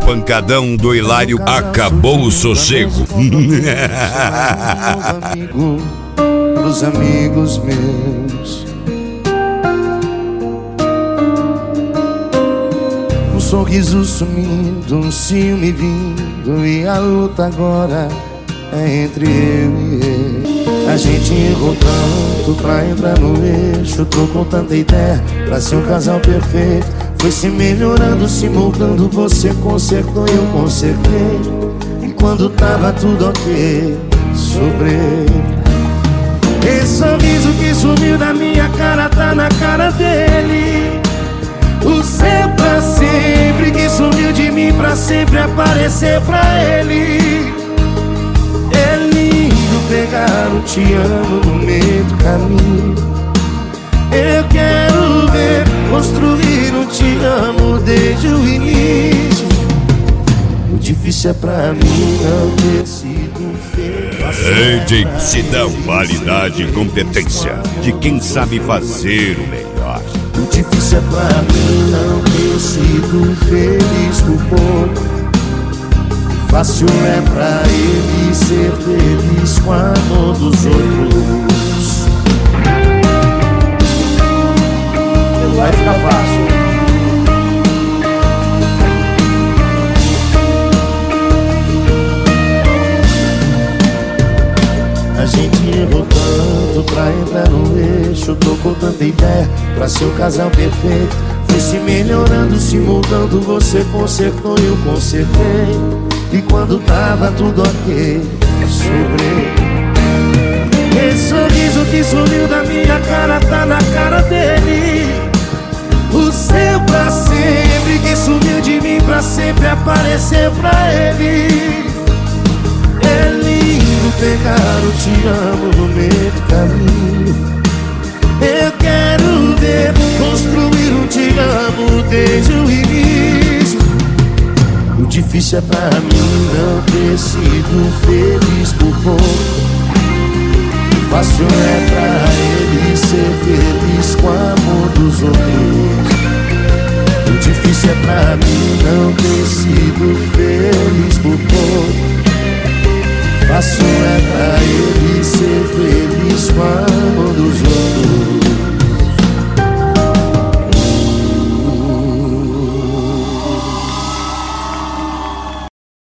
pancadão do Hilário, acabou o sossego. Amigo dos amigos meus, um sorriso sumindo, um ciúme vindo, e a luta agora é entre eu e ele. A gente errou tanto pra entrar no eixo, trocou tanta ideia pra ser um casal perfeito. Foi se melhorando, se moldando, você consertou e eu consertei. E quando tava tudo ok, sobrei. Esse sorriso que sumiu da minha cara tá na cara dele. O seu pra sempre que sumiu de mim pra sempre aparecer pra ele. É lindo pegar o te amo no meio do caminho. Eu quero ver construir um te amo desde o início. O difícil é pra mim não ter sido feito. Dicção, qualidade e competência de quem sabe fazer o melhor. O difícil é pra mim não ter sido feliz por pouco. Fácil é pra ele ser feliz com a mão dos outros. Vai ficar fácil. A gente errou tanto pra entrar no eixo, trocou tanta ideia pra ser o casal perfeito. Foi se melhorando, se moldando, você consertou e eu consertei. E quando tava tudo ok, sobrei. Esse sorriso que sumiu da minha cara tá na cara dele. O seu pra sempre que sumiu de mim pra sempre aparecer pra ele. É lindo pegar o te amo no meio do caminho. Eu quero ver construir um te amo desde o início. O difícil é pra mim não ter sido feliz por pouco. Fácil é pra ele ser feliz com o amor dos outros. O difícil é pra mim não ter sido feliz por pouco. Fácil é pra ele ser feliz com o amor dos outros.